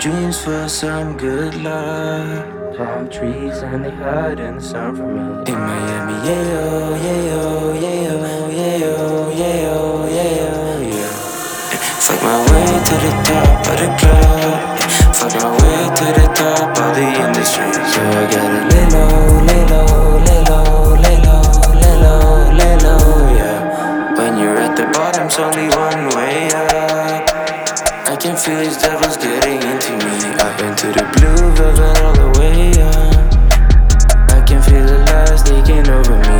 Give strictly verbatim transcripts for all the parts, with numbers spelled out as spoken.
dreams for some good luck. Palm trees and they hide in the sun for me. In Miami, yeah yo, yeah yo, yeah yo, yeah yo, yeah yo, yeah yo, yeah. Fuck my way to the top of the club. Fuck my way to the top of the industry. So I gotta lay low, lay low, lay low, lay low, lay low, lay low, yeah. When you're at the bottom's only one way up. I can feel these devils getting into me. I've been to the blue velvet all the way up. I can feel the lies taking over me.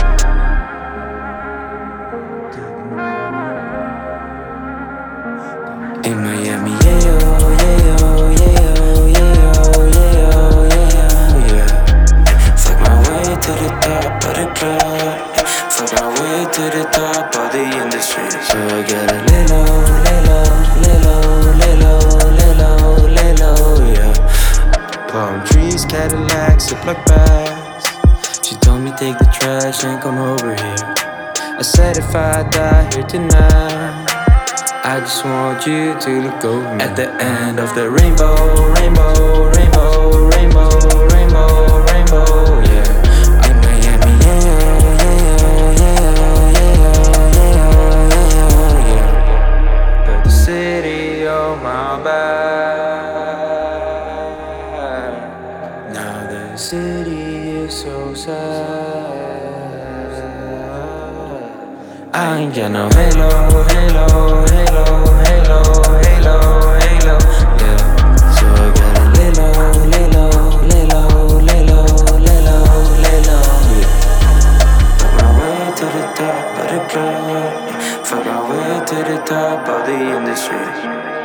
In Miami, yeah yo, yeah yo, yeah yo, yeah yo, yeah yo, yeah yo, yeah. Fuck my way to the top of the club. Fuck my way to the top of the industry. So I gotta lay low, lay low, lay low, lay low, lay low, lay low, yeah. Palm trees, Cadillacs, Ziploc bags. She told me take the trash and come over here. I said if I die here tonight, I just want you to look over me. At the end of the rainbow, rainbow, rainbow, rainbow, rainbow, rainbow, yeah. In Miami, yeah, yeah, yeah, yeah, yeah, yeah, yeah. But the city on my back. Now the city is so sad. I ain't got no halo, halo, halo, halo, halo, halo, yeah. So I gotta lay low, lay low, lay low, lay low, lay low, lay low, yeah. Fuck my way to the top of the club. Fuck my way to the top of the industry.